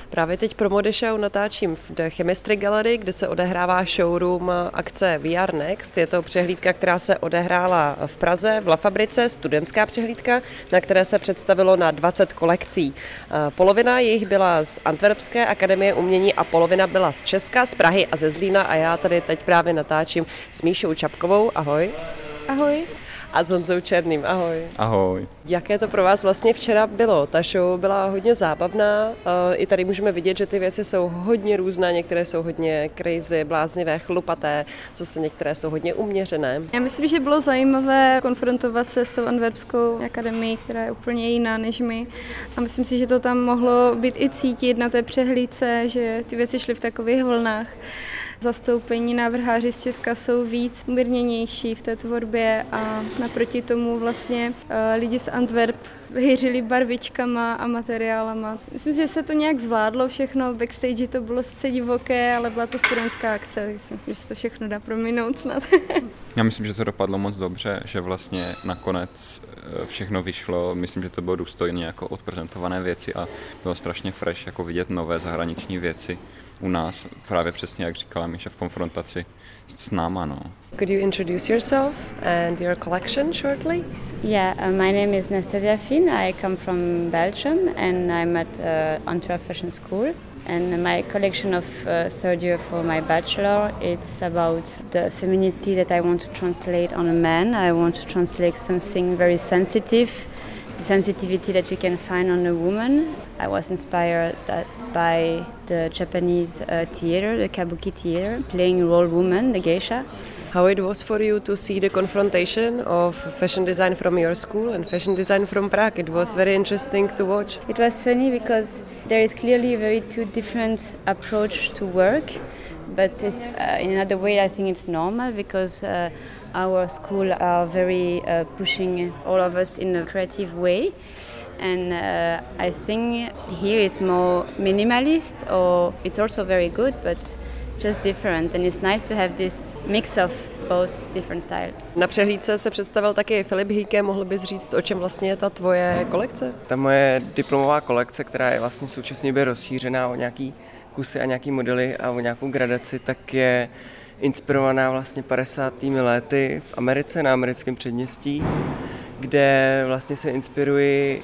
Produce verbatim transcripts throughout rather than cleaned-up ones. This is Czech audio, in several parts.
Právě teď pro Mode Show natáčím v The Chemistry Gallery, kde se odehrává showroom akce V R Next. Je to přehlídka, která se odehrála v Praze, v La Fabrice, studentská přehlídka, na které se představilo na dvacet kolekcí. Polovina jich byla z Antwerpské akademie umění a polovina byla z Česka, z Prahy a ze Zlína a já tady teď právě natáčím s Míšou Čapkovou. Ahoj. Ahoj. A s Honzou Černým. Ahoj. Ahoj. Jaké to pro vás vlastně včera bylo? Ta show byla hodně zábavná. I tady můžeme vidět, že ty věci jsou hodně různé. Některé jsou hodně crazy, bláznivé, chlupaté. Zase některé jsou hodně uměřené. Já myslím, že bylo zajímavé konfrontovat se s tou Antwerpskou akademií, která je úplně jiná než my. A myslím si, že to tam mohlo být i cítit na té přehlídce, že ty věci šly v takových vlnách. Zastoupení návrháři z Česka jsou víc umírněnější v té tvorbě a naproti tomu vlastně lidi z Antwerp hýřili barvičkama a materiálama. Myslím, že se to nějak zvládlo všechno, backstage to bylo sice divoké, ale byla to studentská akce, takže si myslím, že se to všechno dá prominout snad. Já myslím, že to dopadlo moc dobře, že vlastně nakonec všechno vyšlo, myslím, že to bylo důstojně jako odprezentované věci a bylo strašně fresh jako vidět nové zahraniční věci u nás, právě přesně jak říkala Míša v konfrontaci s náma. No. Could you introduce yourself and your collection shortly? Yeah, uh, my name is Nastasia Finn. I come from Belgium and I'm at uh, Antwerp Fashion School. And my collection of uh, third year for my bachelor, it's about the femininity that I want to translate on a man. I want to translate something very sensitive, the sensitivity that you can find on a woman. I was inspired that by the Japanese uh, theater, the kabuki theater, playing role woman, the geisha. How it was for you to see the confrontation of fashion design from your school and fashion design from Prague? It was very interesting to watch. It was funny because there is clearly a very two different approach to work, but it's, uh, in another way I think it's normal because uh, our school are very uh, pushing all of us in a creative way. And uh, I think here it's more minimalist, or it's also very good, but just different. And it's nice to have this mix of both different styles. Na přehlídce se představil taky Filip Hýke. Mohl bys říct, o čem vlastně je ta tvoje kolekce? Ta moje diplomová kolekce, která je vlastně současně by rozšířená o nějaký kusy a nějaký modely a o nějakou gradaci, tak je inspirovaná vlastně padesátými lety v Americe, na americkém předměstí, kde vlastně se inspiruji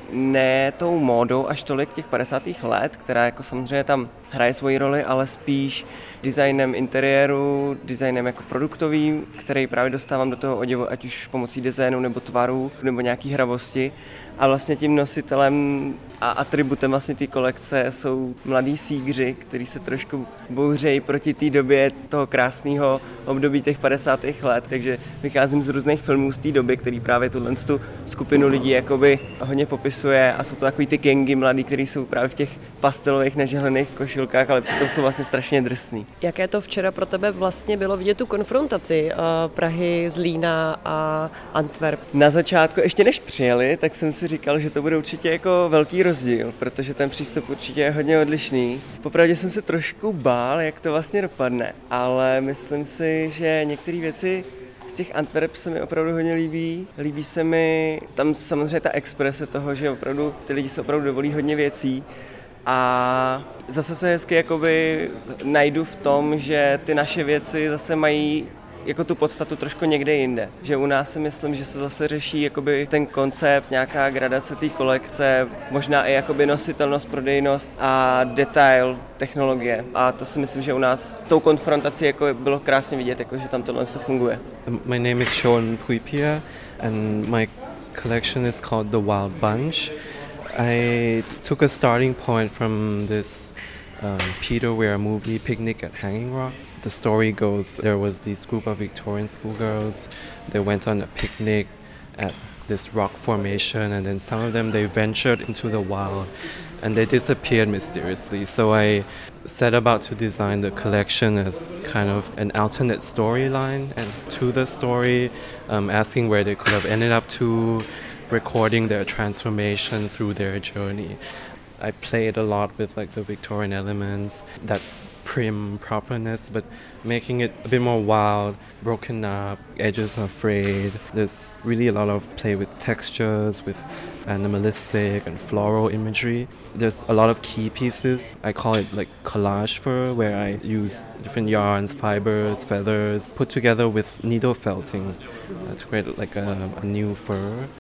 ne tou módou až tolik těch padesátých let, která jako samozřejmě tam hraje svoji roli, ale spíš designem interiéru, designem jako produktovým, který právě dostávám do toho oděvu, ať už pomocí designu nebo tvarů, nebo nějaký hravosti. A vlastně tím nositelem a atributem vlastně té kolekce jsou mladí sígři, kteří se trošku bouřejí proti té době toho krásného období těch padesátých let. Takže vycházím z různých filmů z té doby, který právě tuhle tu skupinu lidí jakoby hodně popisuje a jsou to takový ty gangy mladí, kteří jsou právě v těch pastelových nežehlených košilkách, ale přitom jsou vlastně strašně drsný. Jaké to včera pro tebe vlastně bylo vidět tu konfrontaci uh, Prahy, Zlína a Antwerp? Na začátku, ještě než přijeli, tak jsem si říkal, že to bude určitě jako velký rozdíl, protože ten přístup určitě je hodně odlišný. Popravdě jsem se trošku bál, jak to vlastně dopadne, ale myslím si, že některé věci z těch Antwerp se mi opravdu hodně líbí. Líbí se mi tam samozřejmě ta exprese toho, že opravdu ty lidi se opravdu dovolí hodně věcí. A zase se hezky jakoby najdu v tom, že ty naše věci zase mají jako tu podstatu trošku někde jinde. Že u nás si myslím, že se zase řeší jakoby ten koncept, nějaká gradace té kolekce, možná i jakoby nositelnost, prodejnost a detail technologie. A to si myslím, že u nás tou konfrontací jako bylo krásně vidět, jako, že tam tohle funguje. My name is Sean Puipia and my collection is called The Wild Bunch. I took a starting point from this um, Peter Weir movie, Picnic at Hanging Rock. The story goes there was this group of Victorian schoolgirls. They went on a picnic at this rock formation, and then some of them they ventured into the wild and they disappeared mysteriously. So I set about to design the collection as kind of an alternate storyline and to the story, um, asking where they could have ended up to, recording their transformation through their journey. I played a lot with like the Victorian elements that prim properness, but making it a bit more wild, broken up, edges are frayed. There's really a lot of play with textures, with animalistic and floral imagery. There's a lot of key pieces. I call it like collage fur, where I use different yarns, fibers, feathers, put together with needle felting uh, to create like a, a new fur.